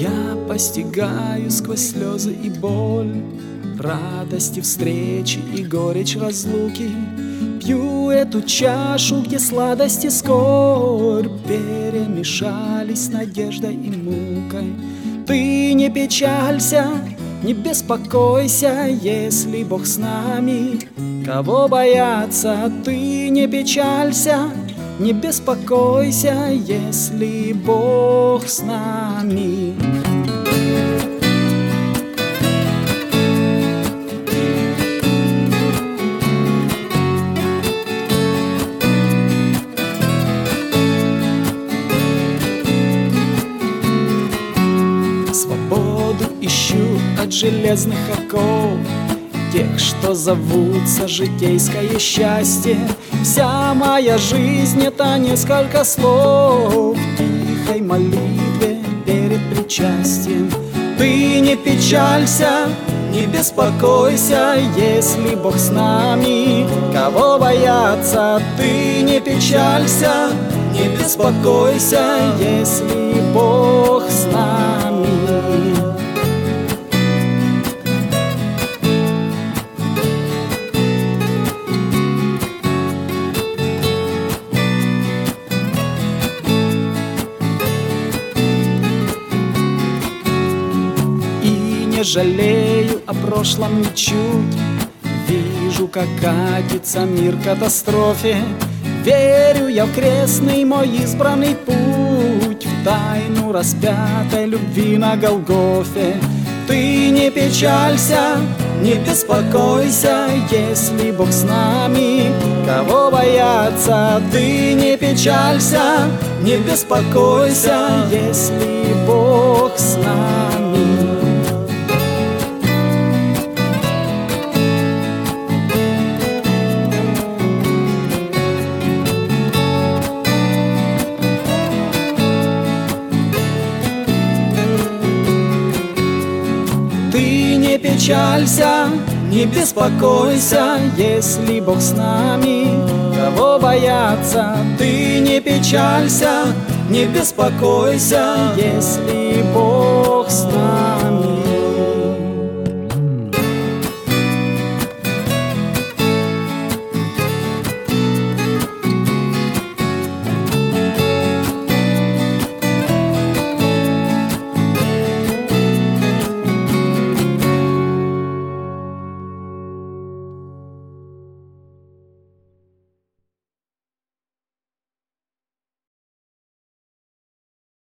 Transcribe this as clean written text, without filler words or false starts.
Я постигаю сквозь слезы и боль радости встречи и горечь разлуки. Пью эту чашу, где сладость и скорбь перемешались с надеждой и мукой. Ты не печалься, не беспокойся, если Бог с нами. Кого бояться? Ты не печалься, не беспокойся, если Бог с нами. Свободу ищу от железных оков, тех, что зовутся житейское счастье. Вся моя жизнь — это несколько слов в тихой молитве перед причастием. Ты не печалься, не беспокойся, если Бог с нами. Кого бояться? Ты не печалься, не беспокойся, если Бог с нами. Не жалею о прошлом ничуть. Вижу, как катится мир к катастрофе. Верю я в крестный мой избранный путь, в тайну распятой любви на Голгофе. Ты не печалься, не беспокойся, если Бог с нами. Кого бояться? Ты не печалься, не беспокойся, если Бог с нами. Ты не печалься, не беспокойся, если Бог с нами. Кого бояться? Ты не печалься, не беспокойся, если